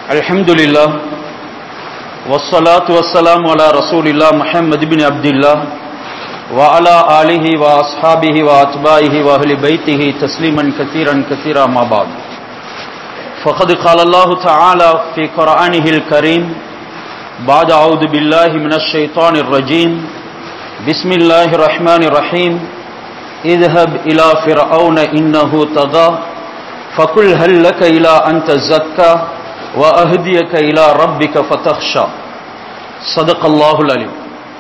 Alhamdulillah, wassalatu wassalamu ala rasulillah Muhammad ibn Abdullah wa ala alihi wa ashabihi wa atba'ihi wa ahli baytihi tasliman kathiran ma ba'd. Faqad qala Allah ta'ala fi Qur'anihi al-Karim ba'da a'udhu billahi minash shaitanir rajim. Bismillahir rahmanir rahim. Idhhab ila fir'auna innahu tagha faqul hal laka ila an tazakka wa ahdiyaka ila rabbika fatakhsha. Sadaqallahul alim.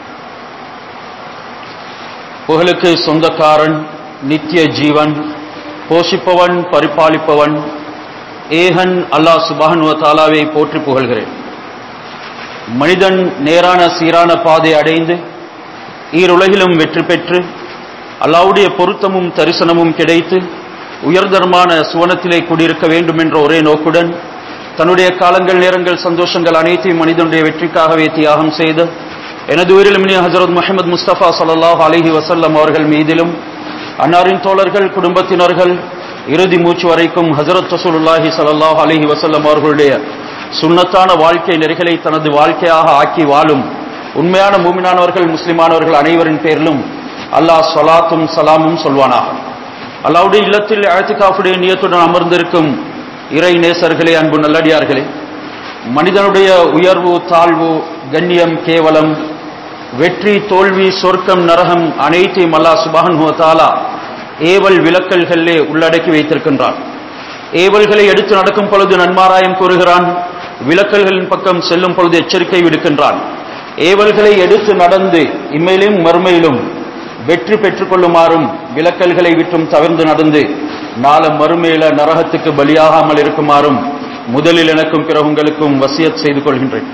புகழுக்கு சொந்தக்காரன், நித்திய ஜீவன், போஷிப்பவன், பரிபாலிப்பவன், ஏகன் அல்லாஹ் சுப்ஹானஹு வ தஆலாவை போற்றி புகழ்கிறேன். மனிதன் நேரான சீரான பாதை அடைந்து ஈருலகிலும் வெற்றி பெற்று அல்லாஹ்வுடைய பொருத்தமும் தரிசனமும் கிடைத்து உயர்தரமான சுவனத்திலே குடியிருக்க வேண்டும் என்ற ஒரே நோக்குடன் தன்னுடைய காலங்கள், நேரங்கள், சந்தோஷங்கள் அனைத்தையும் மனிதனுடைய வெற்றிக்காகவே தியாகம் செய்த எனது உயிரிலும் ஹஜ்ரத் முஹம்மது முஸ்தபா ஸல்லல்லாஹு அலைஹி வஸல்லம் அவர்கள் மீதிலும், அன்னாரின் தோழர்கள், குடும்பத்தினர்கள், இறுதி மூச்சு வரைக்கும் ஹஜ்ரத் ரசூலுல்லாஹி ஸல்லல்லாஹு அலைஹி வஸல்லம் அவர்களுடைய சுன்னத்தான வாழ்க்கை நெறிகளை தனது வாழ்க்கையாக ஆக்கி வாழும் உண்மையான மூமினானவர்கள், முஸ்லிமானவர்கள் அனைவரின் பேரிலும் அல்லாஹ் ஸலாத்தும் சலாமும் சொல்வானாக. அல்லாஹ்வுடைய இல்லத்தில் இஅ்திகாஃபுடைய நியத்துடன் அமர்ந்திருக்கும் இறை நேசர்களே, அன்பு நல்லடியார்களே, மனிதனுடைய உயர்வு, தாழ்வு, கண்ணியம், கேவலம், வெற்றி, தோல்வி, சொர்க்கம், நரகம் அனைத்தையும் அல்லாஹ் சுப்ஹானஹு வ தஆலா ஏவல் விலக்கல்களிலே உள்ளடக்கி வைத்திருக்கின்றான். ஏவல்களை எடுத்து நடக்கும் பொழுது நன்மாராயம் கூறுகிறான், விலக்கல்களின் பக்கம் செல்லும் பொழுது எச்சரிக்கை விடுக்கின்றான். ஏவல்களை எடுத்து நடந்து இம்மையிலும் மறுமையிலும் வெற்றி பெற்றுக் கொள்ளுமாறும், விலக்கல்களை விட்டும் தவிர்த்து நடந்து நாளை மறுமையில நரகத்துக்கு பலியாகாமல் இருக்குமாறும் முதலில் எனக்கும் பிற உங்களுக்கும் வசியத் செய்து கொள்கின்றேன்.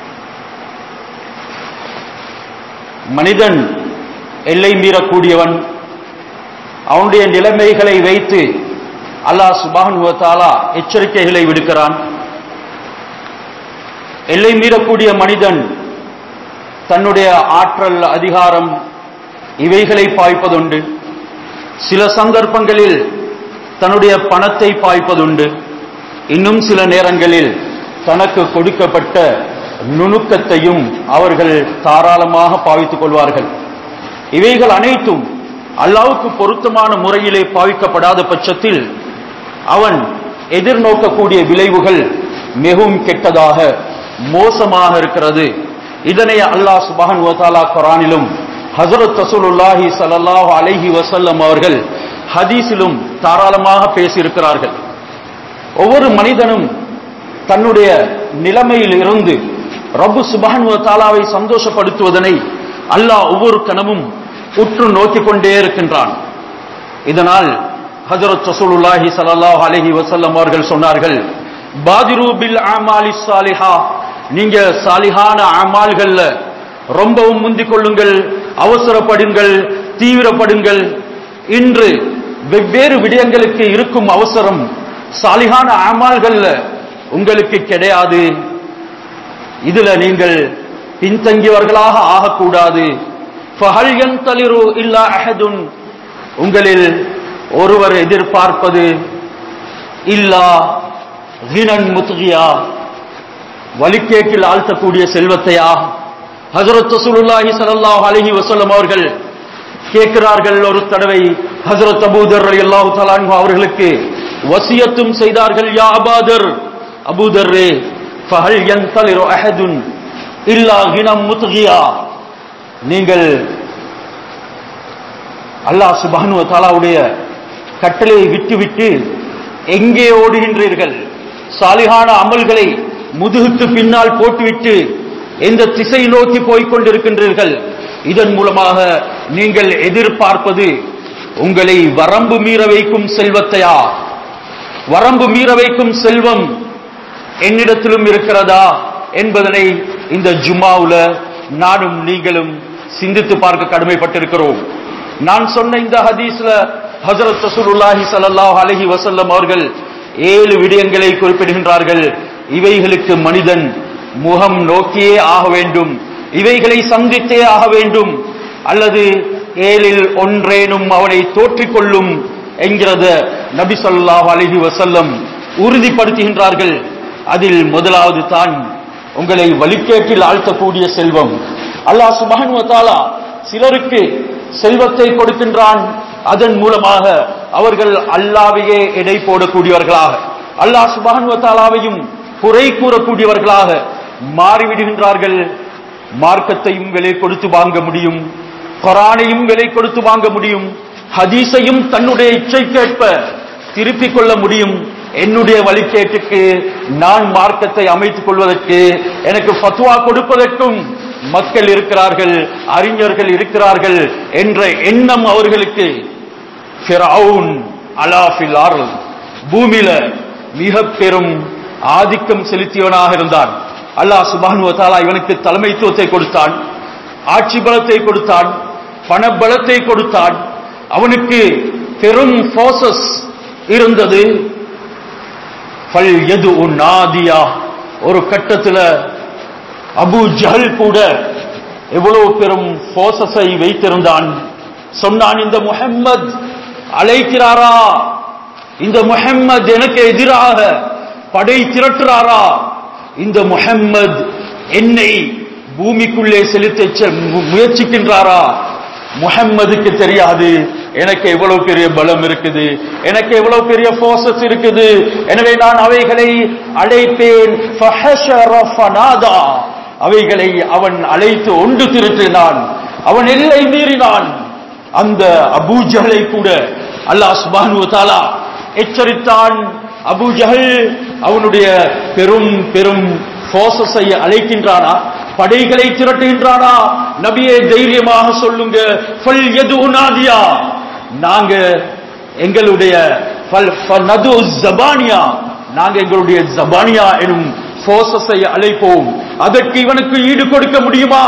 மனிதன் எல்லை மீறக்கூடியவன். அவனுடைய நிலைமைகளை வைத்து அல்லாஹ் சுப்ஹானஹு வ தஆலா எச்சரிக்கைகளை விடுக்கிறான். எல்லை மீறக்கூடிய மனிதன் தன்னுடைய ஆற்றல், அதிகாரம் இவைகளை பாய்ப்பதுண்டு. சில சந்தர்ப்பங்களில் தன்னுடைய பணத்தை பாய்ப்பதுண்டு. இன்னும் சில நேரங்களில் தனக்கு கொடுக்கப்பட்ட நுணுக்கத்தையும் அவர்கள் தாராளமாக பாவித்துக் கொள்வார்கள். இவைகள் அனைத்தும் அல்லாஹ்வுக்கு பொருத்தமான முறையிலே பாவிக்கப்படாத பட்சத்தில் அவன் எதிர்நோக்கக்கூடிய விளைவுகள் மிகவும் கெட்டதாக, மோசமாக இருக்கிறது. இதனை அல்லாஹ் சுப்ஹானஹு வ தஆலா குர்ஆனிலும் ஹஜ்ரத் ரசூலுல்லாஹி ஸல்லல்லாஹு அலைஹி வஸல்லம் அவர்கள் ஹதீஸிலும் தாராளமாக பேசியிருக்கிறார்கள். ஒவ்வொரு மனிதனும் தன்னுடைய நிலைமையில் இருந்து ரப்பு சுப்ஹானஹு வ தஆலாவை சந்தோஷப்படுத்துவதனை அல்லாஹ் ஒவ்வொரு கணமும் உற்று நோக்கிக் கொண்டே இருக்கின்றான். இதனால் ஹஜ்ரத் ரசூலுல்லாஹி ஸல்லல்லாஹு அலைஹி வஸல்லம் அவர்கள் சொன்னார்கள், பாதிரு பில் அமாலிஸ் ஸாலிஹா, நீங்க சாலிஹான அமால்கள்ல ரொம்பவும் முந்திக் கொள்ளுங்கள், அவசரப்படுங்கள், தீவிரப்படுங்கள். இன்று வெவ்வேறு விடயங்களுக்கு இருக்கும் அவசரம் சாலிஹான அமால்கள்ல உங்களுக்கு கிடையாது. இதுல நீங்கள் பின்தங்கியவர்களாக ஆகக்கூடாது. ஃபஹல் யன்தலிரு இல்லா அஹதுன், உங்களில் ஒருவர் எதிர்பார்ப்பது இல்லா கினன் முத்கியா, வலிக்கேட்டில் ஆழ்த்தக்கூடிய செல்வத்தையா? ஹஜ்ரத் ரசூலுல்லாஹி ஸல்லல்லாஹு அலைஹி வஸல்லம் அவர்கள் கேட்கிறார்கள். ஒரு தடவை ஹஜ்ரத் அபூதர் ரலியல்லாஹு தஆலா அன்ஹு அவர்களுக்கு வசியத்தும் செய்தார்கள். யா அபூதர், அபூதர்ரே, ஃபஹல் யன்தலிரு அஹதுன் இல்லா கினம் முத்கியா, நீங்கள் அல்லாஹ் சுப்ஹானஹு வ தஆலாவுடைய கட்டளையை விட்டுவிட்டு எங்கே ஓடுகின்றீர்கள்? சாலிஹான அமல்களை முதுகுக்கு பின்னால் போட்டுவிட்டு எந்த திசை நோக்கி போய்கொண்டிருக்கின்றீர்கள்? இதன் மூலமாக நீங்கள் எதிர்பார்ப்பது உங்களை வரம்பு மீற வைக்கும் செல்வத்தையா? வரம்பு மீற வைக்கும் செல்வம் என்னிடத்திலும் இருக்கிறதா என்பதனை இந்த ஜும்மாவுல நானும் நீங்களும் சிந்தித்து பார்க்க கடமைப்பட்டிருக்கிறோம். நான் சொன்ன இந்த ஹதீஸ்ல ஹஜ்ரத் ரசூலுல்லாஹி ஸல்லல்லாஹு அலைஹி வஸல்லம் அவர்கள் 7 விடயங்களை குறிப்பிடுகின்றார்கள். இவைகளுக்கு மனிதன் முகம் நோக்கியே ஆக வேண்டும், இவைகளை சந்தித்தே ஆக வேண்டும், அல்லது 7இல் ஒன்றேனும் அவனை தோற்றிக்கொள்ளும் என்கிறத நபி ஸல்லல்லாஹு அலைஹி வஸல்லம் உறுதிப்படுத்துகின்றார்கள். அதில் முதலாவது தான் உங்களை வழிகேட்டில் ஆழ்த்தக்கூடிய செல்வம். அல்லாஹ் சுப்ஹானஹு வ தஆலா சிலருக்கு செல்வத்தை கொடுக்கின்றான், அதன் மூலமாக அவர்கள் அல்லாஹ்வையே எடை போடக்கூடியவர்களாக, அல்லாஹ் சுப்ஹானஹு வ தஆலாவையும் குறை கூறக்கூடியவர்களாக மாறிவிடுகின்றார்கள். மார்க்கத்தையும் விலை கொடுத்து வாங்க முடியும், குர்ஆனையும் விலை கொடுத்து வாங்க முடியும், ஹதீஸையும் தன்னுடைய இச்சைக்கேற்ப திருப்பிக் கொள்ள முடியும். என்னுடைய வழிகேட்டுக்கு நான் மார்க்கத்தை அமைத்துக் கொள்வதற்கு, எனக்கு ஃபத்வா கொடுப்பதற்கும் மக்கள் இருக்கிறார்கள், அறிஞர்கள் இருக்கிறார்கள் என்ற எண்ணம் அவர்களுக்கு. ஃபிரௌன் அலா ஃபில் அர்ல், பூமியில மிக பெரும் ஆதிக்கம் செலுத்தியவனாக இருந்தான். அல்லாஹ் சுப்ஹானஹு வ தஆலா இவனுக்கு தலைமைத்துவத்தை கொடுத்தான், ஆட்சி பலத்தை கொடுத்தான், பண பலத்தை கொடுத்தான், அவனுக்கு பெரும் போர்சஸ் இருந்தது. ஃபல் யது நாதியா, ஒரு கட்டத்தில் அபூ ஜஹல் கூட எவ்வளவு பெரும் போர்சஸை வைத்திருந்தான். சொன்னான், இந்த முஹம்மத் அழைக்கிறாரா, இந்த முஹம்மத் எனக்கு எதிராக படை திரட்டுறாரா, இந்த முஹம்மத் என்னை பூமிக்குள்ளே செலுத்த முயற்சிக்கின்றாரா? முஹம்மதுக்கு தெரியாது எனக்கு எவ்வளவு பெரிய பலம் இருக்குது, எனக்கு எவ்வளவு பெரிய போர்சஸ் இருக்குது, எனவே நான் அவைகளை அழைப்பேன். அவைகளை அவன் அழைத்து ஒன்று திரட்டினான், அவன் எல்லை மீறினான். அந்த அபூ ஜஹலை கூட அல்லாஹ் சுப்ஹானஹு வ தஆலா எச்சரித்தான். அபூ ஜஹல் அவனுடைய பெரும் பெரும் போர்சஸை அழைக்கின்றானா, படைகளை திரட்டுகின்றானா? நபியே தைரியமாக சொல்லுங்க, ஃபல் யது நாதியா, நாங்க எங்களுடைய ஜபானியா, நாங்க எங்களுடைய ஜபானியா எனும் போர்சஸை அழைப்போம். அதற்கு இவனுக்கு ஈடு கொடுக்க முடியுமா?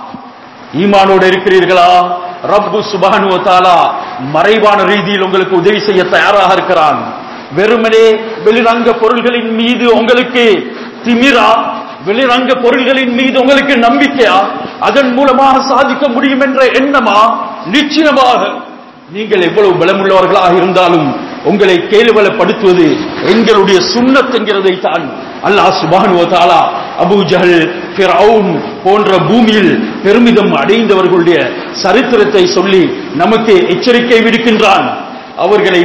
ஈமானோடு இருக்கிறீர்களா? ரப்பு சுப்ஹானஹு வ தஆலா மறைவான ரீதியில் உங்களுக்கு உதவி செய்ய தயாராக இருக்கிறான். வெறுமனே வெளிரங்க பொருள்களின் மீது உங்களுக்கு திமிரா, வெளிரங்க பொருள்களின் மீது உங்களுக்கு நம்பிக்கையா, அதன் மூலமாக சாதிக்க முடியும் என்ற எண்ணமா? நிச்சயமாக நீங்கள் எவ்வளவு பலமுள்ளவர்களாக இருந்தாலும் உங்களை கேள்விப்படுத்துவது எங்களுடைய சுன்னத் என்கிறதை தான் அல்லாஹ் சுப்ஹானஹு வ தஆலா அபூ ஜஹல், ஃபிரௌன் போன்ற பூமியில் பெருமிதம் அடைந்தவர்களுடைய சரித்திரத்தை சொல்லி நமக்கு எச்சரிக்கை விடுக்கின்றான். அவர்களை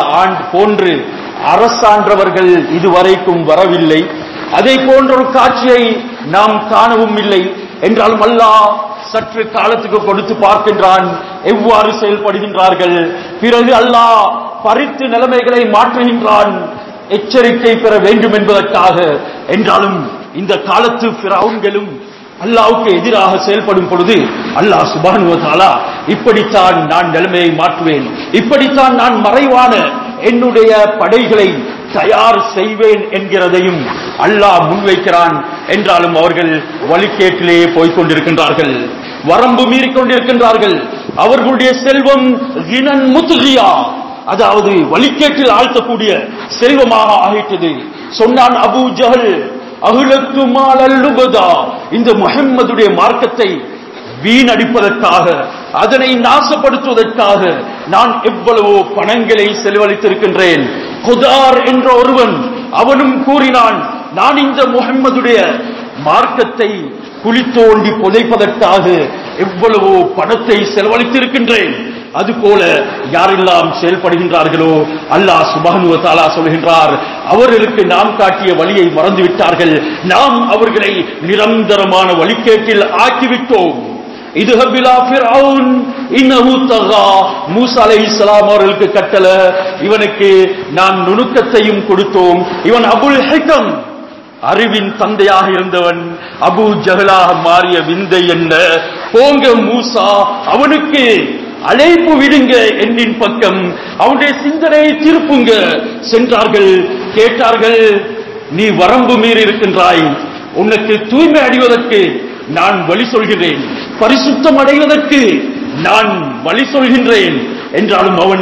போன்று அரசாண்டவர்கள் இதுவரைக்கும் வரவில்லை, அதை போன்ற ஒரு காட்சியை நாம் காணவும் இல்லை. என்றாலும் அல்லாஹ் சற்று காலத்துக்கு கொடுத்து பார்க்கின்றான் எவ்வாறு செயல்படுகின்றார்கள். பிறகு அல்லாஹ் பறித்து நிலைமைகளை மாற்றுகின்றான், எச்சரிக்கை பெற வேண்டும் என்பதற்காக. என்றாலும் இந்த காலத்து ஃபிரௌன்களும் அல்லாஹ்வுக்கு எதிராக செயல்படும் பொழுது அல்லாஹ் சுப்ஹானஹு வ தஆலா இப்படித்தான் நான் நிலைமையை மாற்றுவேன், இப்படித்தான் நான் மறைவான என்னுடைய படைகளை தயார் செய்வேன் என்கிறதையும் அல்லாஹ் முன்வைக்கிறான். என்றாலும் அவர்கள் வழிகேட்டிலேயே போய்கொண்டிருக்கின்றார்கள், வரம்பு மீறிக்கொண்டிருக்கின்றார்கள். அவர்களுடைய செல்வம் கினன் முத்கியா, அதாவது வழிகேட்டில் ஆழ்த்தக்கூடிய செல்வமாக ஆகிட்டது. சொன்னான் அபூ ஜஹல், அஹ்லத்து மாலல் லுபதா, இந்த முஹம்மதுடைய மார்க்கத்தை வீணடிப்பதற்காக, அதனை நாசப்படுத்துவதற்காக நான் எவ்வளவோ பணங்களை செலவழித்திருக்கின்றேன். குதார் என்ற ஒருவன் அவனும் கூறினான், நான் இந்த முஹம்மதுடைய மார்க்கத்தை குழி தோண்டி புதைப்பதற்காக எவ்வளவோ பணத்தை செலவழித்திருக்கின்றேன். அதுபோல யாரெல்லாம் செயல்படுகின்றார்களோ அல்லாஹ் சுப்ஹானஹு வ தஆலா சொல்கின்றார், அவர்களுக்கு நாம் காட்டிய வழியை மறந்துவிட்டார்கள், நாம் அவர்களை நிரந்தரமான வழிகேட்டில் ஆக்கிவிட்டோம். இதுஹப் இலா ஃபிரௌன் இன்னஹு தகா, மூஸா அலைஹிஸ்ஸலாம் அவர்களுக்கு கட்டளை, இவனுக்கு நாம் நுணுக்கத்தையும் கொடுத்தோம். இவன் அபுல் ஹிகம், அறிவின் தந்தையாக இருந்தவன், அபூ ஜஹலாக மாறிய விந்தை என்ன? போங்க மூஸா, அவனுக்கு அழைப்பு விடுங்க என்னின் பக்கம், அவனுடைய சிந்தனையை திருப்புங்க. சென்றார்கள், கேட்டார்கள், நீ வரம்பு மீறி இருக்கின்றாய், உனக்கு தூய்மை அடைவதற்கு நான் வழி சொல்கிறேன், பரிசுத்தம் அடைவதற்கு நான் வழி சொல்கின்றேன். என்றாலும் அவன்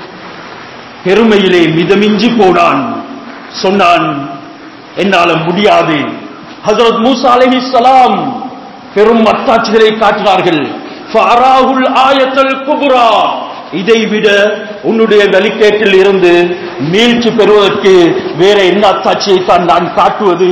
பெருமையிலே மிதமிஞ்சி போனான். சொன்னான், என்னால முடியாது. ஹஜ்ரத் மூஸா அலைஹிஸ்ஸலாம் பெரும் அத்தாட்சிகளை காட்டினார்கள். ஃபஅராஹுல் ஆயத்துல் குப்ரா, இதைவிட உன்னுடைய வழிகேட்டில் இருந்து மீழ்ச்சி பெறுவதற்கு வேற என்ன அத்தாட்சியை தான் நான் காட்டுவது?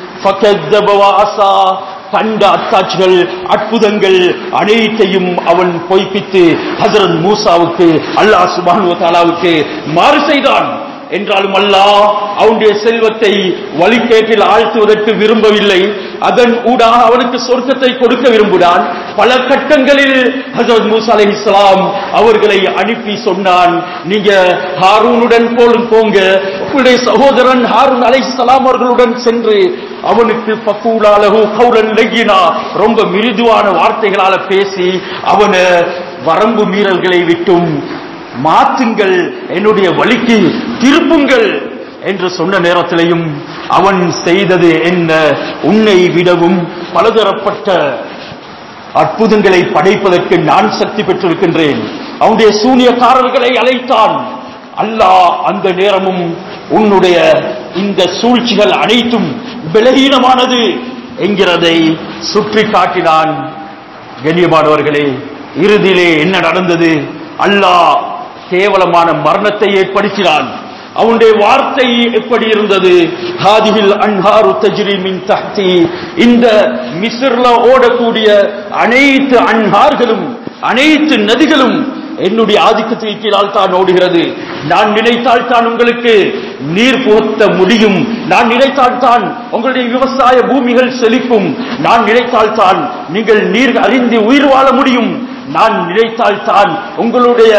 கண்ட அத்தாட்சிகள், அற்புதங்கள் அனைத்தையும் அவன் பொய்ப்பித்து ஹஜ்ரத் மூசாவுக்கு, அல்லாஹ் சுப்ஹானஹு வ தஆலாவுக்கு மாறு செய்தான். என்றாலும் அல்லாஹ் அவனுடைய செல்வத்தை வழிகேட்டில் ஆழ்த்துவதற்கு விரும்பவில்லை. அதன் ஊடாக அவனுக்கு சொர்க்கத்தை கொடுக்க விரும்பினான். பல கட்டங்களில் ஹஜ்ரத் மூசா அலைஹிஸ்ஸலாம் அவர்களை அனுப்பி சொன்னான், நீங்க ஹாரூனுடன் போங்க, உங்களுடைய சகோதரன் ஹாரூன் அலைஹிஸ்ஸலாம் அவர்களுடன் சென்று அவனுக்கு ஃபகூலஹு கௌலன் லய்யினா, ரொம்ப மிருதுவான வார்த்தைகளால பேசி அவனை வரம்பு மீறல்களை விட்டும் மாற்றுங்கள், என்னுடைய வழிக்கு திருப்புங்கள் என்று சொன்ன நேரத்திலையும் அவன் செய்தது என்ன? உன்னை விடவும் பலதரப்பட்ட அற்புதங்களை படைப்பதற்கு நான் சக்தி பெற்றிருக்கின்றேன். அவனுடைய சூனியக்காரர்களை அழைத்தான். அல்லாஹ் அந்த நேரமும் உன்னுடைய இந்த சூழ்ச்சிகள் அனைத்தும் பலகீனமானது என்கிறதை சுற்றி காட்டினான். கண்ணியமானவர்களே, இறுதியிலே என்ன நடந்தது? அல்லாஹ் கேவலமான மரணத்தை ஏற்படுத்தினான். அவனுடைய வார்த்தை எப்படி இருந்தது? ஹாதிஹில் அன்ஹாரு தஜ்ரி மின் தஹ்தி, இந்த மிஸ்ர்ல ஓடக்கூடிய அனைத்து அன்ஹார்களும் அனைத்து நதிகளும் என்னுடைய ஆதிக்கத்தின் கீழால் தான் ஓடுகிறது. நான் நினைத்தால் தான் உங்களுக்கு நீர் புகட்ட முடியும். நான் நினைத்தால் தான் உங்களுடைய விவசாய பூமிகள் செழிக்கும். நான் நினைத்தால் தான் நீங்கள் நீர் அறிந்து உயிர் வாழ முடியும். நான் நினைத்தால் தான் உங்களுடைய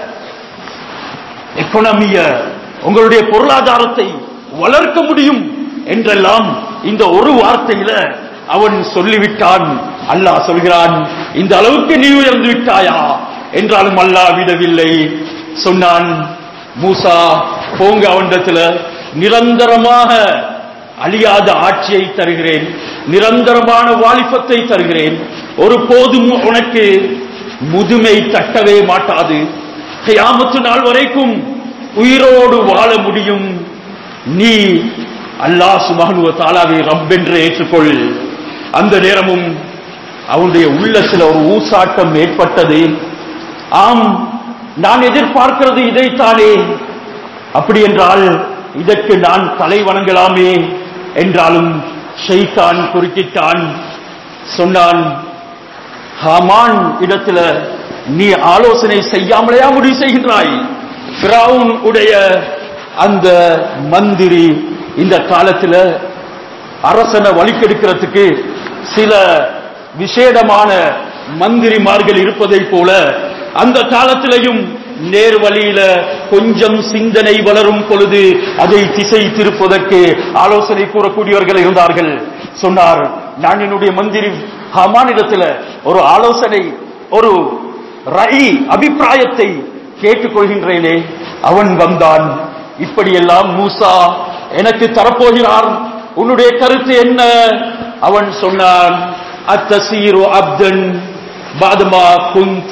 எக்கனாமிய, உங்களுடைய பொருளாதாரத்தை வளர்க்க முடியும் என்றெல்லாம் இந்த ஒரு வார்த்தையில அவன் சொல்லிவிட்டான். அல்லாஹ் சொல்கிறான், இந்த அளவுக்கு நீ உயர்ந்து விட்டாயா? என்றாலும் அல்லாஹ் விடவில்லை. சொன்னான், மூசா போங்க, அவனிடத்துல நிரந்தரமாக அழியாத ஆட்சியை தருகிறேன், நிரந்தரமான வாலிபத்தை தருகிறேன். ஒரு போதும் உனக்கு முதுமை தட்டவே மாட்டாது. கியாமத்து நாள் வரைக்கும் உயிரோடு வாழ முடியும். நீ அல்லாஹ் சுப்ஹானஹு வ தஆலாவை ரப் என்று ஏற்றுக்கொள். அந்த நேரமும் அவனுடைய உள்ளத்தில் ஒரு ஊசாட்டம் ஏற்பட்டது. ஆம், நான் எதிர்பார்க்கிறது இதைத்தானே. அப்படி என்றால் இதற்கு நான் தலை வணங்கலாமே. என்றாலும் ஷைத்தான் குறுக்கிட்டான். சொன்னான், ஹாமான் இடத்துல நீ ஆலோசனை செய்யாமலையா முடிவு செய்கின்றாய்? ஃபிரௌன் உடைய அந்த மந்திரி இந்த காலத்தில் அரசனை வழிகெடுக்கிறதுக்கு சில விசேடமான மந்திரிமார்கள் இருப்பதை போல அந்த காலத்திலையும் நேர் வழியில கொஞ்சம் சிந்தனை வளரும் பொழுது அதை திசை திருப்பதற்கு ஆலோசனை கூறக்கூடியவர்கள் இருந்தார்கள். சொன்னார், நான் என்னுடைய மந்திரி ஹாமானிடத்தில் ஒரு ஆலோசனை, ஒரு அபிப்பிராயத்தை கேட்டுக்கொள்கின்றேனே. அவன் வந்தான். இப்படியெல்லாம் மூசா எனக்கு தரப்போகிறார், உன்னுடைய கருத்து என்ன? அவன் சொன்னான், அத்தசீரு அப்தன் பாதமா குந்த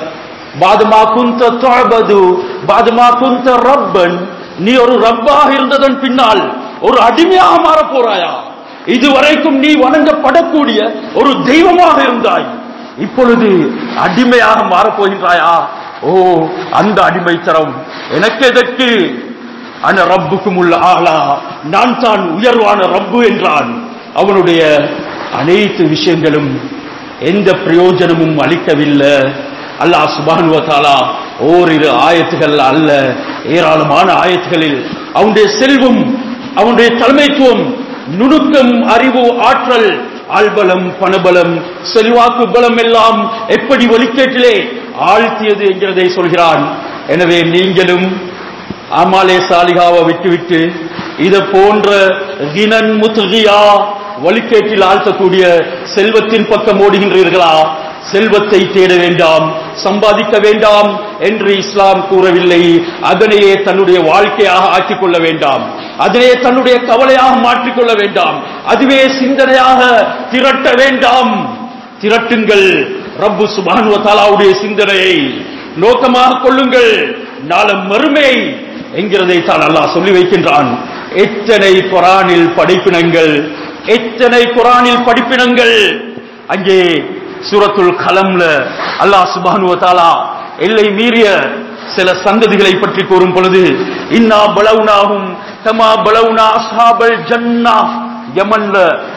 துஅபது பாதமா குந்த ரப்பன், நீ ஒரு ரப்பாக இருந்ததன் பின்னால் ஒரு அடிமையாக மாற போறாயா? இதுவரைக்கும் நீ வணங்கப்படக்கூடிய ஒரு தெய்வமாக இருந்தாய், இப்பொழுது அடிமையாக மாறப்போகின்றாயா? ஓ, அந்த அடிமைத்தரம் எனக்கு எதற்கு? அன ரப்புக்கும் உள்ள ஆளா, நான் தான் உயர்வான ரப்பு என்றான். அவனுடைய அனைத்து விஷயங்களும் எந்த பிரயோஜனமும் அளிக்கவில்லை. அல்லாஹ் சுப்ஹானஹு வ தஆலா ஓரிரு ஆயத்துகள் அல்ல, ஏராளமான ஆயத்துகளில் அவனுடைய செல்வம், அவனுடைய தலைமைத்துவம், நுணுக்கம், அறிவு, ஆற்றல், ஆள்பலம், பணபலம், செல்வாக்கு பலம் எல்லாம் எப்படி வழிகேட்டிலே ஆழ்த்தியது என்கிறதை சொல்கிறான். எனவே நீங்களும் அமாலே சாலிகாவை விட்டுவிட்டு இதை போன்ற கினன் முத்கியா வழிகேட்டில் ஆழ்த்தக்கூடிய செல்வத்தின் பக்கம் ஓடுகின்றீர்களா? செல்வத்தை தேட வேண்டாம், சம்பாதிக்க வேண்டாம் என்று இஸ்லாம் கூறவில்லை. அதனையே தன்னுடைய வாழ்க்கையாக ஆக்கிக் கொள்ள வேண்டாம், அதனையே தன்னுடைய கவலையாக மாற்றிக்கொள்ள வேண்டாம், அதுவே சிந்தனையாக திரட்ட வேண்டாம். திரட்டுங்கள், ரப்பு சுப்ஹானஹு வ தஆலாவுடைய சிந்தனையை நோக்கமாக கொள்ளுங்கள். நாளம் மறுமை என்கிறதை தான் அல்லாஹ் சொல்லி வைக்கின்றான். எத்தனை குர்ஆனில் படிப்பினங்கள், எத்தனை குர்ஆனில் படிப்பினங்கள். அங்கே சூரத்துல் கலம்ல அல்லாஹ் சுப்ஹானஹு வ தஆலா எல்லை மீறிய சில சந்ததிகளை பற்றி கூறும் பொழுது, இன்னா பலவுனாஹும் கமா பலவுனா அஸ்ஹாபல் ஜன்னா, யமன்ல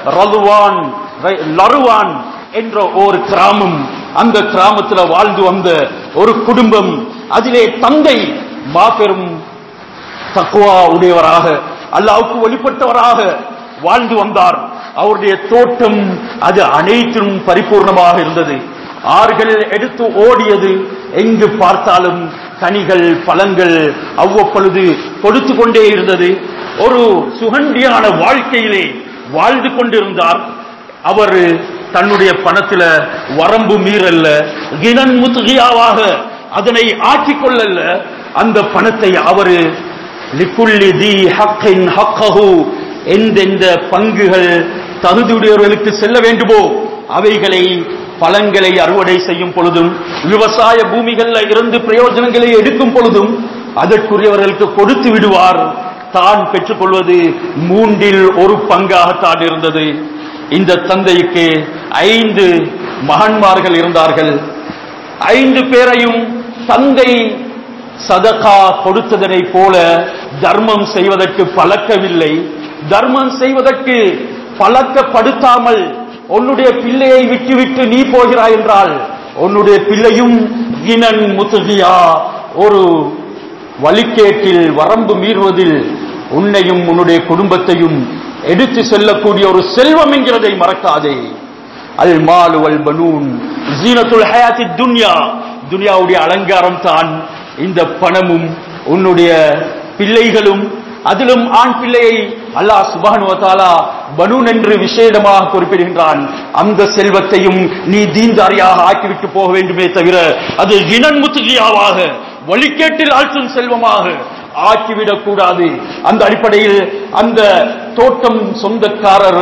லருவான் என்ற ஒரு கிராமம், அந்த கிராமத்தில் வாழ்ந்து வந்த ஒரு குடும்பம், அதிலே தந்தை மாபெரும் தக்வா உடையவராக, அல்லாஹ்வுக்கு வழிபட்டவராக வாழ்ந்து வந்தார். அவருடைய தோட்டம் அது அனைத்தும் பரிபூர்ணமாக இருந்தது. ஆறுகள் எடுத்து ஓடியது, எங்கு பார்த்தாலும் கனிகள் பழங்கள் அவ்வப்பொழுது கொடுத்து கொண்டே இருந்தது. ஒரு சுகண்டியான வாழ்க்கையிலே வாழ்ந்து கொண்டிருந்தார். அவர் தன்னுடைய பணத்தில வரம்பு மீறல்ல, கினன் முத்கியாவாக அதனை ஆக்கிக் கொள்ளல்ல. அந்த பணத்தை அவர் லிக்குல்லி தி ஹக்கின் ஹக்கஹு, எந்தெந்த பங்குகள் தகுதியுடையவர்களுக்கு செல்ல வேண்டுமோ அவைகளை, பழங்களை அறுவடை செய்யும் பொழுதும், விவசாய பூமிகள்ல இருந்து பிரயோஜனங்களை எடுக்கும் பொழுதும் அதற்குரியவர்களுக்கு கொடுத்து விடுவார். தான் பெற்றுக்கொள்வது 1/3 பங்காகத்தான் இருந்தது. இந்த தந்தைக்கு 5 மகன்மார்கள் இருந்தார்கள். 5 பேரையும் தந்தை சதகா கொடுத்ததனை போல தர்மம் செய்வதற்கு பழக்கவில்லை. தர்மம் செய்வதற்கு பழக்கப்படுத்தாமல் உன்னுடைய பிள்ளையை விட்டுவிட்டு நீ போகிறாய் என்றால், உன்னுடைய பிள்ளையும் கினன் முத்துகியா, ஒரு வழிகேட்டில் வரம்பு மீறுவதில் உன்னையும் உன்னுடைய குடும்பத்தையும் எடுத்து செல்லக்கூடிய ஒரு செல்வம் என்கிறதை மறக்காதே. அல் மாலு வல் பனூன் ஜீனத்துல் ஹயாத்தி துன்யா, துன்யாவுடைய அலங்காரம் தான் இந்த பணமும் உன்னுடைய பிள்ளைகளும். அதிலும் ஆண் பிள்ளையை அல்லாஹ் சுப்ஹானஹு வ தஆலா பனூன் என்று விசேடமாக குறிப்பிடுகின்றான். அந்த செல்வத்தையும் நீ தீன்தாரியாக ஆக்கிவிட்டு போக வேண்டுமே தவிர, அது கினன் முத்கியாவாக வழிகேட்டில் ஆழ்த்தும் செல்வமாக ஆக்கிவிடக் கூடாது. அந்த அடிப்படையில் அந்த தோட்டம் சொந்தக்காரர்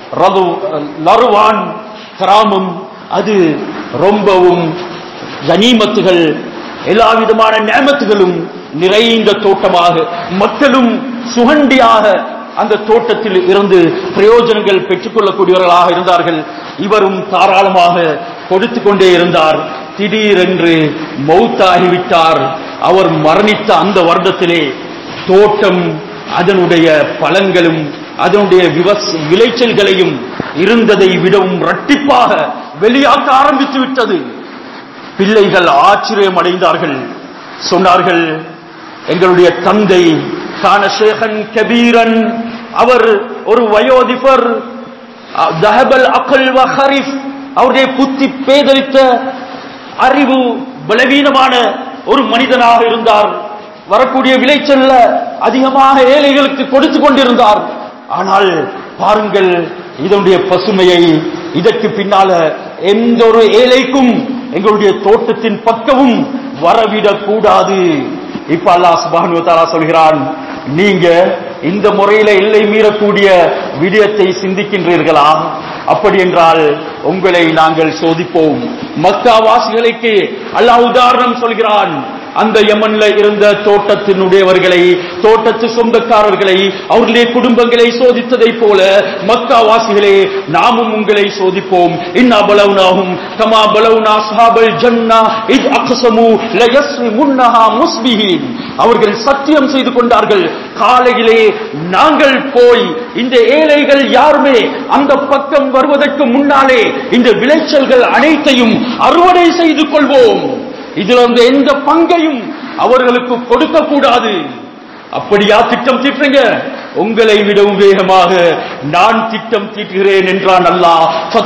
லருவான் கிராமம், அது ரொம்பவும் கனிமத்துகள், எல்லா விதமான நியமத்துகளும் நிறைந்த தோட்டமாக, மக்களும் சுகண்டியாக அந்த தோட்டத்தில் இருந்து பிரயோஜனங்கள் பெற்றுக் கொள்ளக்கூடியவர்களாக இருந்தார்கள். இவரும் தாராளமாக கொடுத்து கொண்டே இருந்தார். திடீரென்று மௌத்தாகிவிட்டார். அவர் மரணித்த அந்த வருடத்திலே தோட்டம் அதனுடைய பழங்களும் அதனுடைய விளைச்சல்களையும் இருந்ததை விடவும் இரட்டிப்பாக வெளியாக்க ஆரம்பித்து விட்டது. பிள்ளைகள் ஆச்சரியம் அடைந்தார்கள். சொன்னார்கள், எங்களுடைய தந்தை கான ஷேகன் கபீரன், அவர் ஒரு வயோதிபர், தஹபல் அக்ல் வ ஹரிஃப், அவருடைய புத்தி பேதலித்த, அறிவு பலவீனமான ஒரு மனிதனாக இருந்தார். வரக்கூடிய விளைச்சல்ல அதிகமாக ஏழைகளுக்கு கொடுத்து கொண்டிருந்தார். ஆனால் பாருங்கள் இதனுடைய பசுமையை, இதற்கு பின்னால எந்த ஒரு ஏழைக்கும் எங்களுடைய தோட்டத்தின் பக்கமும் வரவிடக் கூடாது. இப்ப அல்லாஹ் சுப்ஹானஹு வ தஆலா சொல்கிறான், நீங்க இந்த முறையில எல்லை மீறக்கூடிய விடயத்தை சிந்திக்கின்றீர்களா? அப்படி என்றால் உங்களை நாங்கள் சோதிப்போம். மக்கா வாசிகளுக்கு அல்லாஹ் உதாரணம் சொல்கிறான். அந்த யமன்ல இருந்த தோட்டத்தினுடையவர்களை, தோட்டத்து சொந்தக்காரர்களை, அவர்களுடைய குடும்பங்களை சோதித்ததை போல மக்கா வாசிகளே நாமும் உங்களை சோதிப்போம். இன்னா பலவுனாஹும் கமா பலவுனா அஸ்ஹாபல் ஜன்னா இத் அக்ஸமு லயஸ்ரிமுன்னஹா முஸ்பிஹீன். அவர்கள் சத்தியம் செய்து கொண்டார்கள், காலையிலே நாங்கள் போய் இந்த ஏழைகள் யாருமே அந்த பக்கம் வருவதற்கு முன்னாலே இந்த விளைச்சல்கள் அனைத்தையும் அறுவடை செய்து கொள்வோம், இதிலிருந்து எந்த பங்கையும் அவர்களுக்கு கொடுக்க கூடாது. அப்படியா திட்டம் தீட்டுறீங்க? உங்களை விடவும் வேகமாக நான் திட்டம் தீட்டுகிறேன் என்றான் அல்லாஹ்.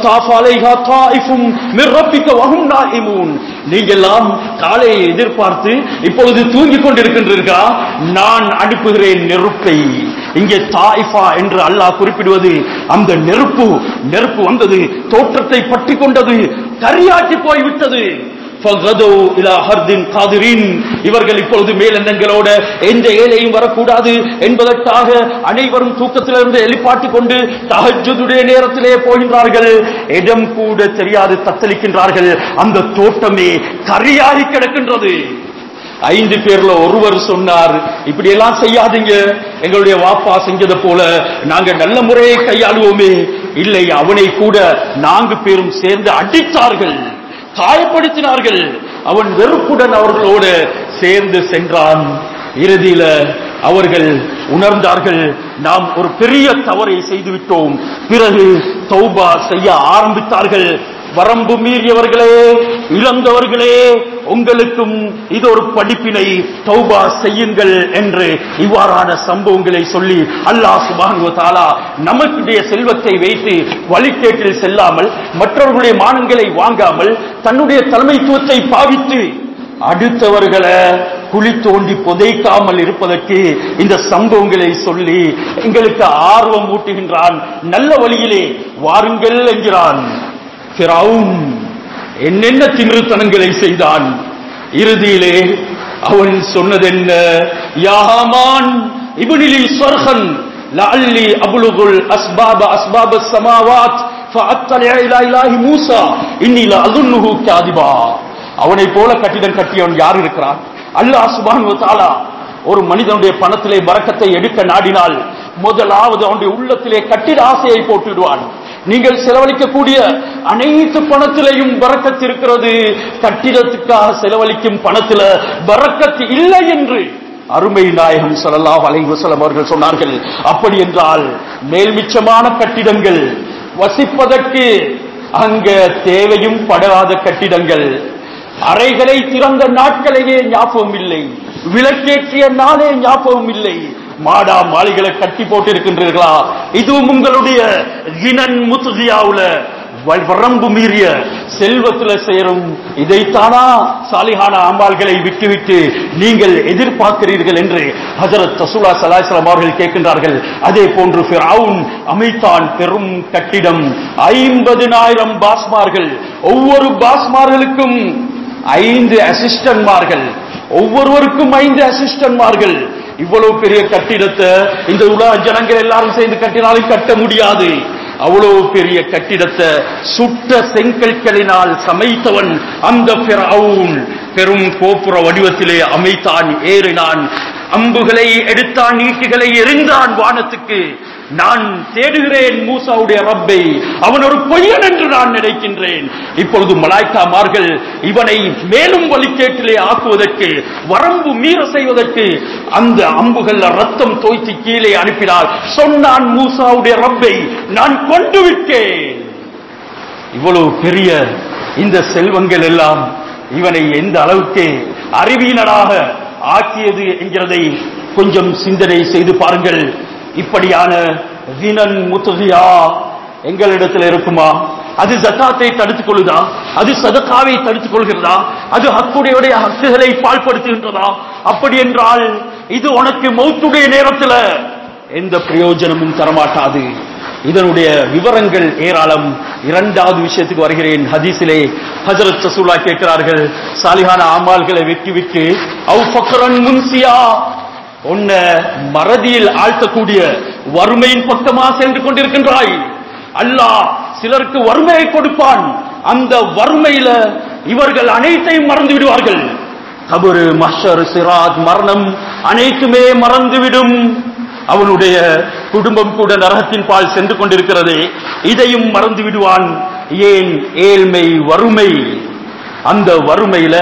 நீங்கெல்லாம் காலையை எதிர்பார்த்து இப்பொழுது தூங்கிக் கொண்டிருக்கின்றீர்களா? நான் அனுப்புகிறேன் நெருப்பை. இங்கே தாயிஃபா என்று அல்லாஹ் குறிப்பிடுவது அந்த நெருப்பு வந்தது, தோற்றத்தை பற்றி கொண்டது, கரியாக்கி போய்விட்டது. இவர்கள் இப்பொழுது மேலெண்ணங்களோட எந்த ஏழையும் வரக்கூடாது என்பதற்காக அனைவரும் தூக்கத்திலிருந்து எழுப்பாட்டிக் கொண்டு தஹஜ்ஜுடைய நேரத்திலே போகின்றார்கள். இடம் கூட தெரியாது தத்தளிக்கின்றார்கள். அந்த தோட்டமே கரியாகி கிடக்கின்றது. 5 பேர்ல ஒருவர் சொன்னார், இப்படி எல்லாம் செய்யாதீங்க, எங்களுடைய வாப்பா செஞ்சதை போல நாங்க நல்ல முறையை கையாளுவோமே. இல்லை, அவனை கூட 4 பேரும் சேர்ந்து அடித்தார்கள், காயப்படுத்தினார்கள். அவன் வெறுப்புடன் அவர்களோடு சேர்ந்து சென்றான். இறுதியில அவர்கள் உணர்ந்தார்கள், நாம் ஒரு பெரிய தவறை செய்துவிட்டோம். பிறகு தௌபா செய்ய ஆரம்பித்தார்கள். வரம்பு மீறியவர்களே, இழந்தவர்களே, உங்களுக்கும் இது ஒரு படிப்பினை, தௌபா செய்யுங்கள் என்று இவ்வாறான சம்பவங்களை சொல்லி அல்லாஹ் சுப்ஹானஹு வ தஆலா நமக்குடைய செல்வத்தை வைத்து வழிகேட்டில் செல்லாமல், மற்றவர்களுடைய மானங்களை வாங்காமல், தன்னுடைய தலைமைத்துவத்தை பாவித்து அடுத்தவர்களை குழி தோண்டி புதைக்காமல் இருப்பதற்கு இந்த சம்பவங்களை சொல்லி எங்களுக்கு ஆர்வம் ஊட்டுகின்றான். நல்ல வழியிலே வாருங்கள் என்கிறான். ஃபிரௌன் என்னென்ன திமிருத்தனங்களை செய்தான். இறுதியிலே அவன் சொன்னது என்ன? யா ஹாமான் இப்னிலி ஸர்ஹன் லஅல்லி அப்லுகுல் அஸ்பாப அஸ்பாபஸ் ஸமாவாத் ஃபஅத்தலி இலா இலாஹி மூஸா இன்னி லஅظنஹு காதிபா. அவனை போல கட்டிடம் கட்டியவன் யார் இருக்கிறான்? அல்லாஹ் சுப்ஹானஹு வ தஆலா ஒரு மனிதனுடைய பணத்திலே பரக்கத்தை எடுக்க நாடினால் முதலாவது அவனுடைய உள்ளத்திலே கட்டிட ஆசையை போட்டுவிடுவான். நீங்கள் செலவழிக்கக்கூடிய அனைத்து பணத்திலேயும் பரக்கத் இருக்கிறது, கட்டிடத்துக்காக செலவழிக்கும் பணத்தில பரக்கத் இல்லை என்று அருமை நாயகம் ஸல்லல்லாஹு அலைஹி வஸல்லம் அவர்கள் சொன்னார்கள். அப்படி என்றால் மேல்மிச்சமான கட்டிடங்கள், வசிப்பதற்கு அங்க தேவையும் படாத கட்டிடங்கள், அறைகளை திறந்த நாட்களையே ஞாபகம் இல்லை, விளக்கேற்றிய நாளே ஞாபகம் இல்லை, மாடா மாளிகளை கட்டி போட்டிருக்கின்றீர்களா? இதுவும் உங்களுடைய கினன் முத்கியாவுல வரம்பு மீறிய செல்வத்துல சேரும். இதைத்தானா சாலிஹான அமால்களை விட்டுவிட்டு நீங்கள் எதிர்பார்க்கிறீர்கள் என்று ஹஜ்ரத் ரசூலுல்லாஹி ஸல்லல்லாஹு அலைஹி வஸல்லம் அவர்கள் கேட்கின்றார்கள். அதே போன்று ஃபிரௌன் அமைத்தான் பெரும் கட்டிடம், 50,000 பாஸ்மார்கள், ஒவ்வொரு பாஸ்மார்களுக்கும் 5 அசிஸ்டன்ட்மார்கள், ஒவ்வொருவருக்கும் 5 அசிஸ்டன்ட்மார்கள். இவ்வளவு பெரிய கட்டிடத்தை இந்த உலக ஜனங்கள் எல்லாரும் சேர்ந்து கட்டினாலும் கட்ட முடியாது. அவ்வளவு பெரிய கட்டிடத்தை சுட்ட செங்கற்களினால் சமைத்தவன் அந்த ஃபிரௌன் பெரும் கோபுர வடிவத்திலே அமைத்தான், ஏறினான், அம்புகளை எடுத்தான், ஈட்டிகளை எறிந்தான் வானத்துக்கு. நான் தேடுகிறேன் மூசாவுடைய ரப்பை, அவன் ஒரு பொய்யன் என்று நான் நினைக்கின்றேன். இப்பொழுது மலாய்க்காமார்கள் இவனை மேலும் வழிகேட்டிலே ஆக்குவதற்கு, வரம்பு மீற செய்வதற்கு அந்த அம்புகள் ரத்தம் தோய்த்து கீழே அனுப்பினார். சொன்னான் மூசாவுடைய ரப்பை நான் கொண்டு விட்டேன். இவ்வளவு பெரிய இந்த செல்வங்கள் எல்லாம் இவனை எந்த அளவுக்கு அறிவியனராக ஆக்கியது என்கிறதை கொஞ்சம் சிந்தனை செய்து பாருங்கள். இப்படியான வினன் முத்கியா எங்களிடத்தில் இருக்குமா? அது ஜகாத்தை தடுத்துக் கொள்ளுதா? அது சதகாவை தடுத்துக் கொள்கிறதா? அது ஹக்குடைய ஹக்குகளை பாழ்படுத்துகின்றதா? அப்படி என்றால் இது உனக்கு மௌத்துடைய நேரத்தில் எந்த பிரயோஜனமும் தரமாட்டாது. இதனுடைய விவரங்கள் ஏராளம். இரண்டாவது விஷயத்துக்கு வருகிறேன். ஹதீஸிலே ஹஜ்ரத் ரசூலுல்லாஹ் கேட்கிறார்கள், சாலிஹான அமால்களை வெட்டிவிட்டு அவ் ஃபக்ரன் முன்சியா, உன்ன மறதியில் ஆழ்த்தக்கூடிய வறுமையின் பக்கமா சென்று கொண்டிருக்கின்றாய். அல்லாஹ் சிலருக்கு வறுமையை கொடுப்பான், அந்த வறுமையில இவர்கள் அனைத்தையும் மறந்து விடுவார்கள். கபரு, மஹ்ஷர், சிராத், மரணம் அனைத்துமே மறந்துவிடும். அவனுடைய குடும்பம் கூட நரகத்தின் பால் சென்று கொண்டிருக்கிறது, இதையும் மறந்து விடுவான். ஏன்? ஏழ்மை, வறுமை. அந்த வறுமையில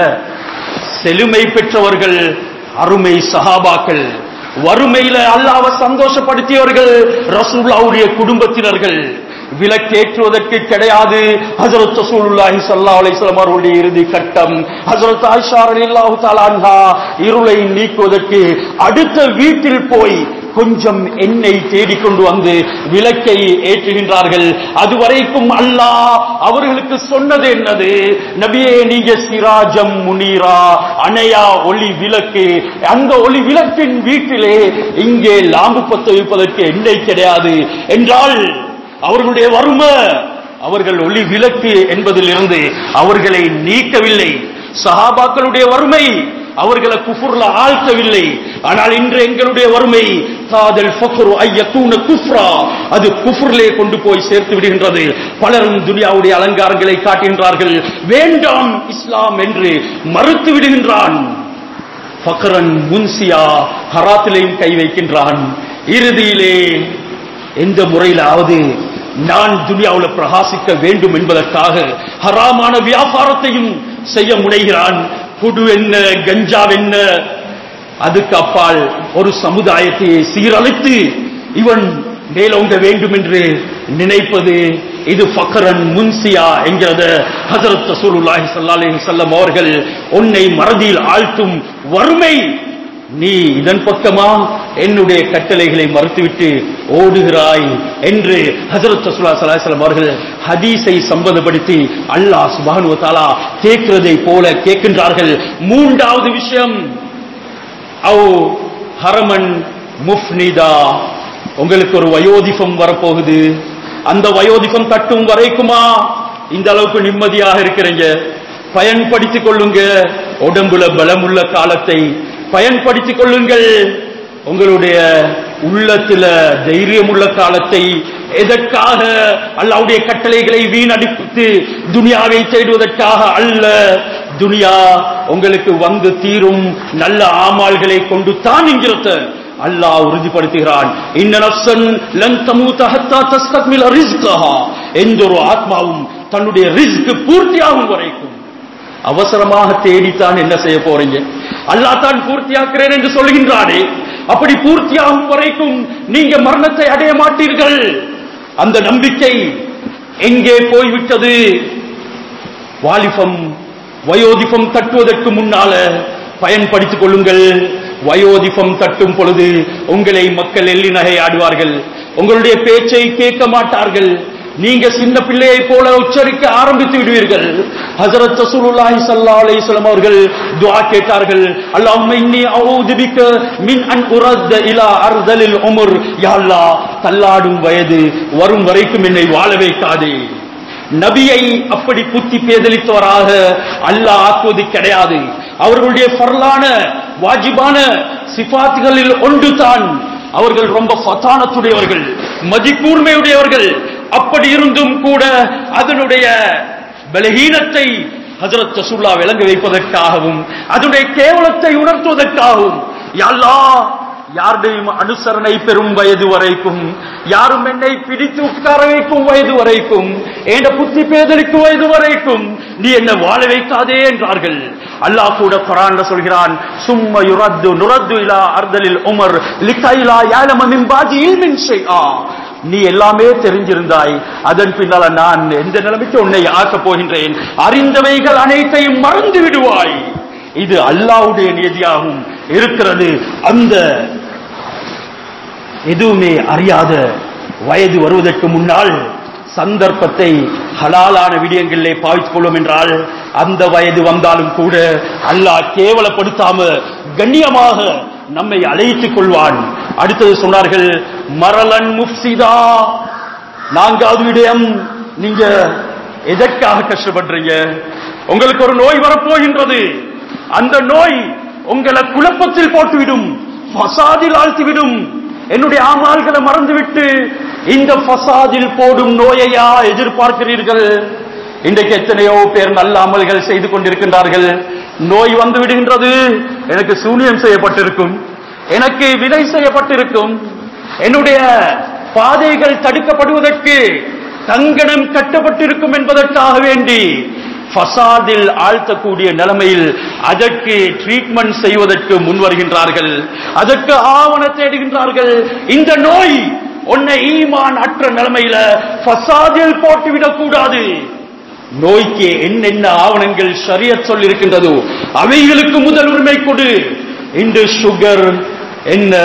செழுமை பெற்றவர்கள் அருமை சஹாபாக்கள், வறுமையில அல்லாஹ்வை சந்தோஷப்படுத்தியவர்கள் ரசூலுல்லாஹ்வுடைய குடும்பத்தினர்கள். விலக்கேற்றுவதற்கு கிடையாது. ஹஜ்ரத் ரசூலுல்லாஹி ஸல்லல்லாஹு அலைஹி வஸல்லம் அவர்களுடைய இறுதி கட்டம், ஹஜ்ரத் ஆயிஷா ரலியல்லாஹு தஆலா அன்ஹா இருளை நீக்குவதற்கு அடுத்த வீட்டில் போய் கொஞ்சம் எண்ணெய் தேடிக்கொண்டு வந்து விளக்கை ஏற்றுகின்றார்கள். அதுவரைக்கும் அல்லாஹ் அவர்களுக்கு சொன்னது என்னது? நபியே, நீங்க சிராஜம் முனீரா, அணையா ஒளி விளக்கு. அந்த ஒளி விளக்கின் வீட்டிலே இங்கே லாம்பு பத்த வைப்பதற்கு எண்ணெய் கிடையாது என்றால் அவர்களுடைய வறுமை, அவர்கள் ஒளி விளக்கு என்பதில் இருந்து அவர்களை நீக்கவில்லை. சஹாபாக்களுடைய வறுமை அவர்களை குஃப்ர்ல ஆழ்த்தவில்லை. ஆனால் இன்று எங்களுடைய வறுமை காதல் ஃபக்ரு ஐயகூன குஃப்ரா, அது குஃப்ரிலே கொண்டு போய் சேர்த்து விடுகின்றது. பலரும் துனியாவுடைய அலங்காரங்களை காட்டுகின்றார்கள், வேண்டாம் இஸ்லாம் என்று மறுத்து விடுகின்றான். ஃபக்ரன் முன்சியா, ஹராத்திலையும் கை வைக்கின்றான். இறுதியிலே எந்த முறையிலாவது நான் துனியாவுல பிரகாசிக்க வேண்டும் என்பதற்காக ஹராமான வியாபாரத்தையும் செய்ய முனைகிறான். குடு என்ன, கஞ்சாவென்ன, அதுக்கு அப்பால் ஒரு சமுதாயத்தை சீரழித்து இவன் மேலோங்க வேண்டும் என்று நினைப்பது இது ஃபக்ரன் முன்சியா என்கிறது. ஹஜ்ரத் ரசூலுல்லாஹி ஸல்லல்லாஹு அலைஹி வஸல்லம் அவர்கள் உன்னை மறதியில் ஆழ்த்தும் வறுமை, நீ இதன் பக்கமா என்னுடைய கட்டளைகளை மறுத்துவிட்டு ஓடுகிறாய் என்று ஹஜ்ரத் ரசூலுல்லாஹி ஸல்லல்லாஹு அலைஹி வஸல்லம் அவர்கள் ஹதீஸை சம்பந்தப்படுத்தி அல்லாஹ் சுப்ஹானஹு வ தஆலா கேட்கிறதை போல கேட்கின்றார்கள். மூன்றாவது விஷயம், அவ் ஹரமன் முஃப்னிதா, உங்களுக்கு ஒரு வயோதிபம் வரப்போகுது. அந்த வயோதிபம் தட்டும் வரைக்குமா இந்த அளவுக்கு நிம்மதியாக இருக்கிறீங்க? பயன்படுத்திக் கொள்ளுங்க. உடம்புல பலமுள்ள காலத்தை பயன்படுத்திக் கொள்ளுங்கள். உங்களுடைய உள்ளத்துல தைரியமுள்ள காலத்தை எதற்காக? அல்லாஹ்வுடைய கட்டளைகளை வீணடித்து துனியாவை தேடுவதற்காக அல்ல. துனியா உங்களுக்கு வந்து தீரும் நல்ல ஆமால்களை கொண்டு தான் என்கிறத அல்லாஹ் உறுதிப்படுத்துகிறான். இன்ன நஃப்ஸன் லன் தமூத ஹத்தா தஸ்தக்மில ரிஸ்கஹா, எந்த ஒரு ஆத்மாவும் தன்னுடைய ரிஸ்க் பூர்த்தியாகும் வரைக்கும் அவசரமாக தேடித்தான் என்ன செய்ய போறீங்க? அல்லாஹ் தான் பூர்த்தியாக்குறேன் என்று சொல்கின்றானே, அப்படி பூர்த்தியாகும் வரைக்கும் நீங்க மரணத்தை அடைய மாட்டீர்கள். அந்த நம்பிக்கை எங்கே போய்விட்டது? வாலிபம் வயோதிபம் தட்டுவதற்கு முன்னால பயன்படுத்திக் கொள்ளுங்கள். வயோதிபம் தட்டும் பொழுது உங்களை மக்கள் எள்ளி நகை ஆடுவார்கள், உங்களுடைய பேச்சை கேட்க மாட்டார்கள். நீங்க சின்ன பிள்ளையை போல உச்சரிக்க ஆரம்பித்து விடுவீர்கள். ஹஜ்ரத் ரசூலுல்லாஹி ஸல்லல்லாஹு அலைஹி வஸல்லம் அவர்கள் துஆ கேட்டார்கள், அல்லாஹும்ம இன்னி அஊது பிக மின் அன் உரத இலா அர்தலில் உம்ர், யா அல்லாஹ் தள்ளாடும் வயது வரும் வரைக்கும் என்னை வாழ வைக்காதே. நபியை அப்படி புத்தி பேதலித்தவராக அல்லாஹ் ஆக்குவது கிடையாது. அவர்களுடைய ஃபர்லான வாஜிபான சிஃபாத்துகளில் ஒன்றுதான் அவர்கள் ரொம்ப ஃபதானத்துடையவர்கள், மதிக்கூர்மையுடையவர்கள். அப்படி இருந்தும் கூட அதனுடைய பலஹீனத்தை ஹஜ்ரத் ரசூலுல்லாஹ் விளங்க வைப்பதற்காகவும் அதனுடைய கேவலத்தை உணர்த்துவதற்காகவும், யா அல்லாஹ் யாருடையும் அனுசரணை பெறும் வயது வரைக்கும், யாரும் என்னை பிடித்து உட்கார வைக்கும் வயது வரைக்கும், என்ற புத்தி பேதலிக்கும் வயது வரைக்கும் நீ என்ன வாழ வைக்காதே என்றார்கள். அல்லாஹ் கூட குர்ஆன்ல சொல்கிறான், சும்ம யுரத்து நுரத்து இலா அர்தலில் உமர் லிகைலா யஅலம மின் பாதி இல்மின் ஷைஆ, நீ எல்லாமே தெரிஞ்சிருந்தாய், அதன் பின்னால நான் எந்த நிலைமைக்கு உன்னை ஆக்கப் போகின்றேன், அறிந்தவைகள் அனைத்தையும் மறந்து விடுவாய். இது அல்லாஹ்வுடைய நியதியாகவும் இருக்கிறது. அந்த எதுவுமே அறியாத வயது வருவதற்கு முன்னால் சந்தர்ப்பத்தை ஹலாலான விடயங்களிலே பாவித்துக் கொள்ளும் என்றால் அந்த வயது வந்தாலும் கூட அல்லாஹ் கேவலப்படுத்தாம கண்ணியமாக நம்மை அழைத்துக் கொள்வான். அடுத்தது சொன்னார்கள், மரலன் முஃப்சிதா, நான்காவது விடயம், நீங்க எதற்காக கஷ்டப்படுறீங்க? உங்களுக்கு ஒரு நோய் வரப்போகின்றது. அந்த நோய் உங்களை குழப்பத்தில் போட்டுவிடும், ஃபசாதில் ஆழ்த்திவிடும். என்னுடைய ஆமால்களை மறந்துவிட்டு இந்த ஃபசாதில் போடும் நோயையா எதிர்பார்க்கிறீர்கள்? இன்றைக்கு எத்தனையோ பேர் நல்ல அமல்கள் செய்து கொண்டிருக்கின்றார்கள். நோய் வந்து விடுகின்றது, எனக்கு சூனியம் செய்யப்பட்டிருக்கும், எனக்கு விதை செய்யப்பட்டிருக்கும், என்னுடைய பாதைகள் தடுக்கப்படுவதற்கு கங்கணம் கட்டப்பட்டிருக்கும் என்பதற்காக வேண்டி ஃபசாதில் ஆழ்த்தக்கூடிய நிலைமையில் அதற்கு ட்ரீட்மெண்ட் செய்வதற்கு முன் வருகின்றார்கள், அதற்கு ஆவண தேடுகின்றார்கள். இந்த நோய் உன்னை ஈமான் அற்ற நிலைமையில ஃபசாதில் போட்டுவிடக் கூடாது. நோய்க்கு என்னென்ன ஆவணங்கள் ஷரியத் சொல்லி இருக்கின்றதோ அவைகளுக்கு முதல் உரிமை கொடு. இந்த சுகர் என்ன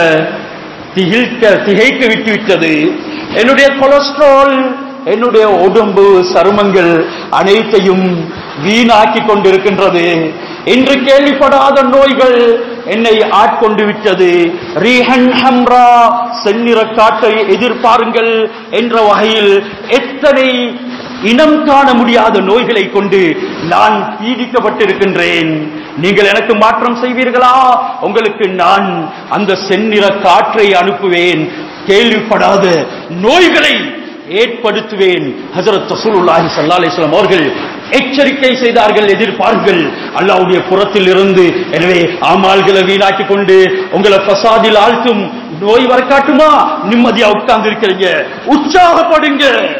திகைக்க விட்டுவிட்டது, என்னுடைய கொலஸ்ட்ரால், என்னுடைய உடம்பு சருமங்கள் அனைத்தையும் வீணாக்கி கொண்டிருக்கின்றது. இன்று கேள்விப்படாத நோய்கள் என்னை ஆட்கொண்டு விட்டது. ரீஹன் ஹம்ரா, செந்நிற காற்றை எதிர்பாருங்கள் என்ற வகையில் எத்தனை இனம் காண முடியாத நோய்களை கொண்டு நான் பீடிக்கப்பட்டிருக்கின்றேன். நீங்கள் எனக்கு மாற்றம் செய்வீர்களா? உங்களுக்கு நான் அந்த செந்நிற காற்றை அனுப்புவேன், கேள்விப்படாத நோய்களை ஏற்படுத்துவேன். ஹஜ்ரத் ரசூலுல்லாஹி ஸல்லல்லாஹு அலைஹி வஸல்லம் அவர்கள் எச்சரிக்கை செய்தார்கள், எதிர்பார்கள் அல்லாஹ்வுடைய புறத்தில் இருந்து. எனவே ஆமால்களை வீணாக்கி கொண்டு உங்களை ஃபசாதில் ஆழ்த்தும் நோய் வர காட்டுமா? நிம்மதியா உட்கார்ந்து இருக்கிறீங்க, உற்சாகப்படுங்க.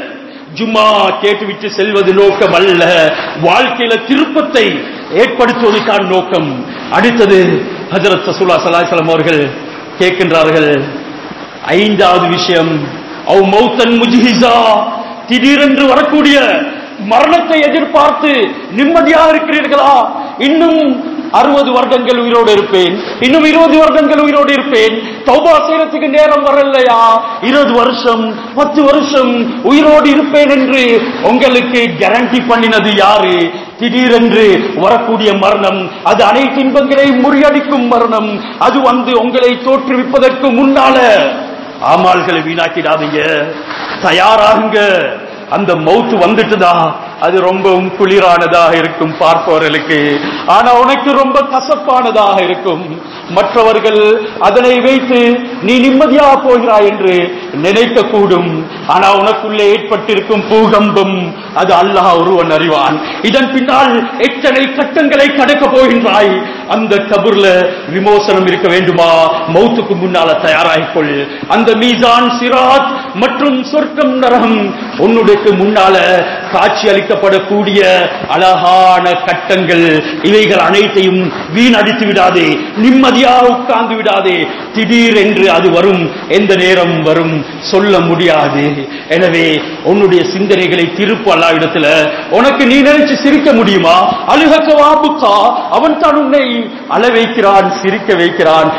ஜும்மா கேட்டுவிட்டு செல்வது நோக்கம் அல்ல, வாழ்க்கையில திருப்பத்தை ஏற்படுத்துவதற்கான நோக்கம். அடுத்தது ஹஜ்ரத் ரசூலுல்லாஹி ஸல்லல்லாஹு அலைஹி வஸல்லம் அவர்கள் கேட்கின்றார்கள், ஐந்தாவது விஷயம், அவ் மௌத்தன் முஜ்ஹிஸா, திடீரென்று வரக்கூடிய மரணத்தை எதிர்பார்த்து நிம்மதியாக இருக்கிறீர்களா? இன்னும் 60 வருடங்கள் உயிரோடு இருப்பேன், இன்னும் 20 வருடங்கள் உயிரோடு இருப்பேன், தௌபா செய்யறதுக்கு நேரம் வரலையா? 20 வருஷம் 10 வருஷம் உயிரோடு இருப்பேன் என்று உங்களுக்கு கேரண்டி பண்ணினது யாரு? திடீரென்று வரக்கூடிய மரணம், அது அனைத்து இன்பங்களையும் முறியடிக்கும் மரணம். அது வந்து உங்களை தோற்றுவிப்பதற்கு முன்னால ஆமால்களை வீணாக்கிடாதீங்க, தயாராகுங்க. அந்த மௌத்து வந்துட்டுதா, அது ரொம்பவும் குளிரானதாக இருக்கும் பார்ப்பவர்களுக்கு, ஆனா உனக்கு ரொம்ப கசப்பானதாக இருக்கும். மற்றவர்கள் அதனை வைத்து நீ நிம்மதியாக போகிறாய் என்று நினைக்க கூடும், ஆனா உனக்குள்ளே ஏற்பட்டிருக்கும் பூகம்பம் அது அல்லாஹ் ஒருவன் அறிவான். இதன் பின்னால் எத்தனை கட்டங்களை கடக்க போகின்றாய். அந்த கபர்ல விமோசனம் இருக்க வேண்டுமா? மௌத்துக்கு முன்னால தயாராகிக்கொள். அந்த மீசான், சிராத் மற்றும் சொர்க்கம் நரகம் உன்னுடைய முன்னால காட்சி அளிக்கப்படக்கூடிய அழகான கட்டங்கள். இவைகள் அனைத்தையும் வீணடித்து விடாதே, நிம்மதியாக உட்கார்ந்து விடாதே. திடீரென்று அது வரும், எந்த நேரம் வரும் சொல்ல முடியாது. எனவே உன்னுடைய சிந்தனைகளை திருப்பு அல்லாஹ்விடத்துல. உனக்கு நீ நினைச்சு சிரிக்க முடியுமா? அழுகக்க வாபுக்கா, அவன் தான் உன்னை அழ வைக்கிறான், சிரிக்க வைக்கிறான்.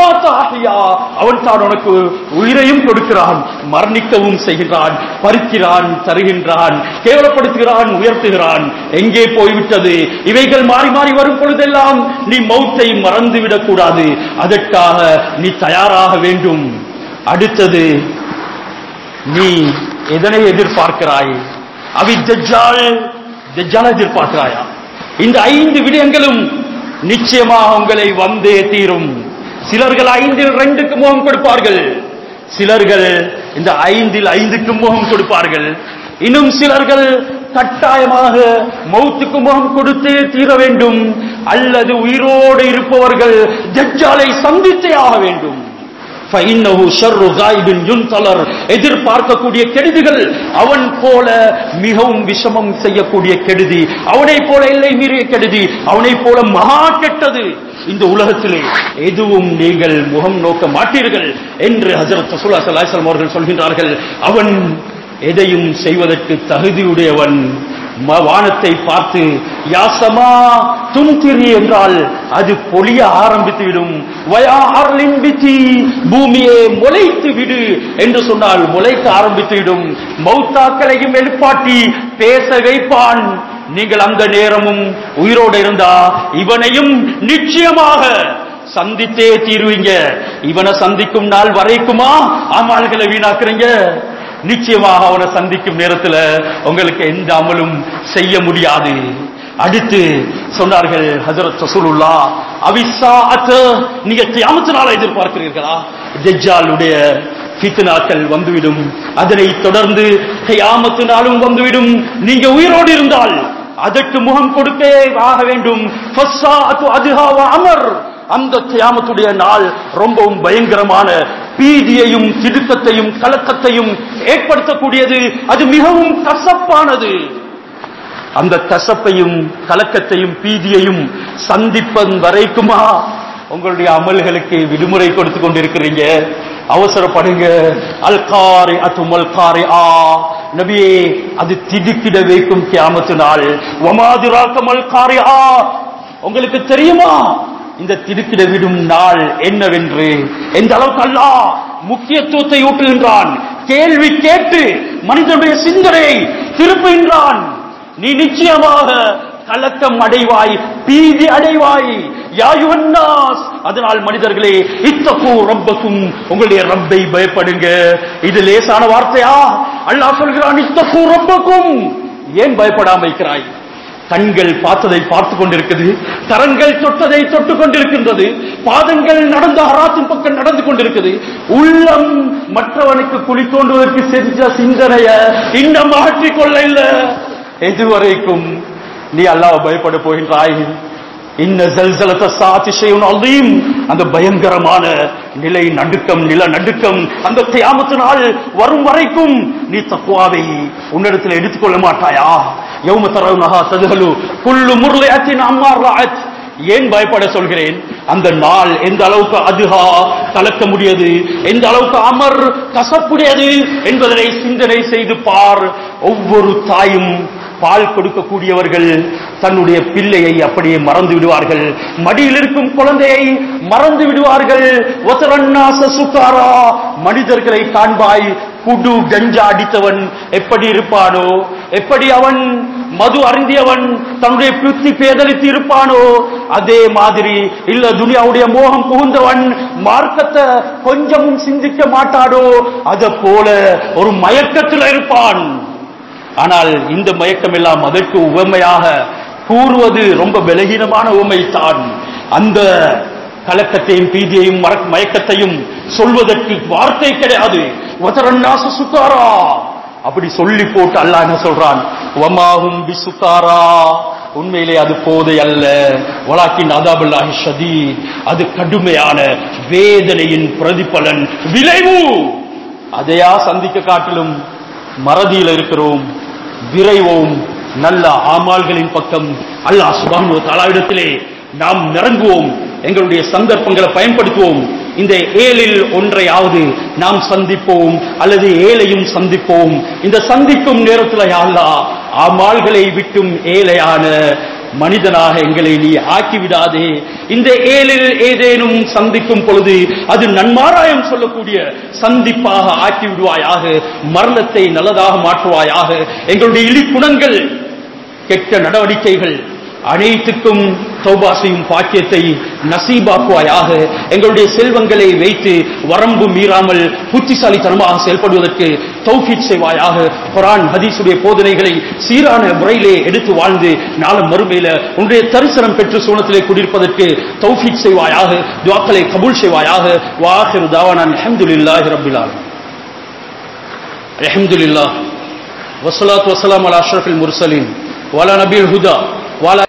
அவன் தான் உனக்கு உயிரையும் கொடுக்கிறான், மரணிக்கவும் செய்கிறான், பறிக்கிறான், தருகின்றான், கேவலப்படுத்துகிறான், உயர்த்துகிறான். எங்கே போய்விட்டது? இவைகள் மாறி மாறி வரும் பொழுதெல்லாம் நீ மௌத்தை மறந்துவிடக் கூடாது. அதற்காக நீ தயாராக வேண்டும். அடுத்தது, நீ எதனை எதிர்பார்க்கிறாய்? தஜ்ஜால் எதிர்பார்க்கிறாயா? இந்த 5 விடயங்களும் நிச்சயமாக உங்களை வந்தே தீரும். சிலர்கள் 5இல் 2க்கு முகம் கொடுப்பார்கள், சிலர்கள் இந்த 5இல் 5க்கு முகம் கொடுப்பார்கள். இன்னும் சிலர்கள் கட்டாயமாக மௌத்துக்கு முகம் கொடுத்தே தீர வேண்டும். அல்லது உயிரோடு இருப்பவர்கள் தஜ்ஜாலை சந்தித்தே ஆக வேண்டும். எதிர்பார்க்கக்கூடிய கெடுதிகள் அவன் போல மிகவும் விஷமம் செய்யக்கூடிய கெடுதி, அவனை போல எல்லை மீறிய கெடுதி, அவனை போல மகா கெட்டது இந்த உலகத்திலே எதுவும் நீங்கள் முகம் நோக்க மாட்டீர்கள் என்று ஹஜ்ரத் ரசூலுல்லாஹி ஸல்லல்லாஹு அலைஹி வஸல்லம் அவர்கள் சொல்கின்றார்கள். அவன் எதையும் செய்வதற்கு தகுதியுடையவன். வானத்தை பார்த்து யாசமா தும்திரி என்றால் அது பொழிய ஆரம்பித்துவிடும். பூமியே முளைத்து விடு என்று சொன்னால் முளைக்க ஆரம்பித்துவிடும். மௌத்தாக்களையும் எழுப்பாட்டி பேச வைப்பான். நீங்கள் அந்த நேரமும் உயிரோடு இருந்தா இவனையும் நிச்சயமாக சந்தித்தே தீருவீங்க. இவனை சந்திக்கும் நாள் வரைக்குமா அமல்களை வீணாக்குறீங்க? நிச்சயமாக அவனை சந்திக்கும் நேரத்தில் உங்களுக்கு எந்த அமலும் செய்ய முடியாது. அடுத்து சொன்னார்கள் ஹஜ்ரத் ரசூலுல்லாஹ், அவிஸாஅத், நீங்க கியாமத் நாளை எதிர்பார்க்கிறீர்களா? தஜ்ஜாலுடைய ஃபித்னாக்கள் வந்துவிடும், அதனை தொடர்ந்து கியாமத் நாளும் வந்துவிடும். நீங்க உயிரோடு இருந்தால் அதற்கு முகம் கொடுத்தே ஆக வேண்டும். ஃபஸ்ஸாஅத்து அதுஹா வ அமர், அந்த கியாமத்துடைய நாள் ரொம்பவும் பயங்கரமான பீதியையும் திடுக்கத்தையும் கலக்கத்தையும் ஏற்படுத்தக்கூடியது. அது மிகவும் கசப்பானது. அந்த கசப்பையும் கலக்கத்தையும் பீதியையும் சந்திப்பன் வரைக்குமா உங்களுடைய அமல்களுக்கு விடுமுறை கொடுத்து கொண்டிருக்கிறீங்க? அவசரப்படுங்க. அல்காரி அத்துமல் காரி ஆ நபியே, அது திடுக்கிட வைக்கும் கியாமத்து நாள். வமாதிராக்கமல் காரி ஆ, உங்களுக்கு தெரியுமா இந்த திடுக்கிட விடும் நாள் என்னவென்று? எந்த அளவுக்கு அல்லாஹ் முக்கியத்துவத்தை ஊட்டுகின்றான். கேள்வி கேட்டு மனிதனுடைய சிந்தனையை திருப்புகின்றான். நீ நிச்சயமாக கலக்கம் அடைவாய், பீதி அடைவாய். யா யுஹன்னாஸ், அதனால் மனிதர்களே இத்தகு ரப்பக்கும், உங்களுடைய ரப்பை பயப்படுங்க. இது லேசான வார்த்தையா? அல்லாஹ் சொல்கிறான் இத்தகு ரப்பக்கும். ஏன் பயப்படாம இருக்கிறாய்? கண்கள் பார்த்ததை பார்த்து கொண்டிருக்கிறது, கரங்கள் தொட்டதை தொட்டு கொண்டிருக்கின்றது, பாதங்கள் நடந்த ஹராத்தின் பக்கம் நடந்து கொண்டிருக்கிறது. உள்ளம் மற்றவனுக்கு குழி தோண்டுவதற்கு செஞ்ச சிந்தனைய இன்னும் மாற்றிக்கொள்ள இல்லை. எதுவரைக்கும் நீ அல்லாஹ் பயப்பட போகின்றாய்? இன்ன ஸல்ஸலத ஸாஅத்தி ஷைஉன் அஸீம். அந்த பயங்கரமான நிலை நடுக்கம், நில நடுக்கம் அந்த கியாமத் நாள் வரும் வரைக்கும் நீ தக்வாவை உன்னிடத்தில் எடுத்துக்கொள்ள மாட்டாயா? யௌம தரவுனஹா ததுஹலு குல்லு முர்லிஅத்தின் அம்மா ரஅத். ஏன் பயப்பட சொல்கிறேன்? அந்த நாள் எந்த அளவுக்கு அதுஹா கலக்க முடியாது, எந்த அளவுக்கு அமர் கசப்புடையது என்பதனை சிந்தனை செய்து பார். ஒவ்வொரு தாயும் பால் கொடுக்கக்கூடியவர்கள் தன்னுடைய பிள்ளையை அப்படியே மறந்து விடுவார்கள். மடியில் இருக்கும் குழந்தையை மறந்து விடுவார்கள். வதரன்னாஸ சுகாரா. மனிதர்களை காண்பாய், குடு கஞ்சா அடித்தவன் எப்படி இருப்பானோ, எப்படி அவன் மது அருந்தியவன் தன்னுடைய புத்தி பேதலித்து இருப்பானோ, அதே மாதிரி இல்ல துனியாவுடைய மோகம் புகுந்தவன் மார்க்கத்தை கொஞ்சமும் சிந்திக்க மாட்டானோ, அத போல ஒரு மயக்கத்தில் இருப்பான். ஆனால் இந்த மயக்கம் எல்லாம் அதற்கு உவமையாக கூறுவது ரொம்ப பலகீனமான உவமைத்தான். அந்த கலக்கத்தையும் பீதியையும் மயக்கத்தையும் சொல்வதற்கு வார்த்தை கிடையாது. வதரன்னாஸ சுகாரா அப்படி சொல்லி போட்டு அல்லாஹ் என்ன சொல்றான்? வமாஹும் பிசுகாரா. உண்மையிலே அது போதை அல்ல. வலாக்கின் அதாபுல்லாஹி ஷதீத். அது கடுமையான வேதனையின் பிரதிபலன், விளைவு. அதையா சந்திக்க காட்டிலும் மறதியில் இருக்கிறோம். விரைவோம் நல்ல ஆமால்களின் பக்கம். அல்லாஹ் சுப்ஹானஹு வ தஆலாவிடத்திலே நாம் நெருங்குவோம். எங்களுடைய சந்தர்ப்பங்களை பயன்படுத்துவோம். இந்த ஏழில் ஒன்றையாவது நாம் சந்திப்போம், அல்லது ஏழையும் சந்திப்போம். இந்த சந்திக்கும் நேரத்தில் யா அல்லாஹ் ஆமால்களை விட்டும் ஏழையான மனிதனாக எங்களை நீ ஆக்கிவிடாதே. இந்த ஏழில் ஏதேனும் சந்திக்கும் பொழுது அது நன்மாராயம் சொல்லக்கூடிய சந்திப்பாக ஆக்கிவிடுவாயாக. மரணத்தை நல்லதாக மாற்றுவாயாக. எங்களுடைய இழிகுணங்கள், கெட்ட நடவடிக்கைகள் அனைத்துக்கும் தௌபா செய்யும் பாக்கியத்தை நசீபாக்குவாயாக. எங்களுடைய செல்வங்களை வைத்து வரம்பு மீறாமல் புத்திசாலித்தனமாக செயல்படுவதற்கு தௌஃபீக் செய்வாயாக. குர்ஆன் ஹதீஸுடைய போதனைகளை சீரான முறையிலே எடுத்து வாழ்ந்து நாளும் மறுமையில உன்னுடைய தரிசனம் பெற்று சூனத்திலே குடியிருப்பதற்கு தௌஃபீக் செய்வாயாக. துஆக்களை கபூல் செய்வாயாக. வாஹிரு தாவானா அல்ஹம்துலில்லாஹி ரப்பில் ஆலமீன். அல்ஹம்துலில்லாஹ் வஸ்ஸலாத்து வஸ்ஸலாமு அலா அஷ்ரஃபில் முர்சலீன் வ அலா நபியில் ஹுதா வ அலா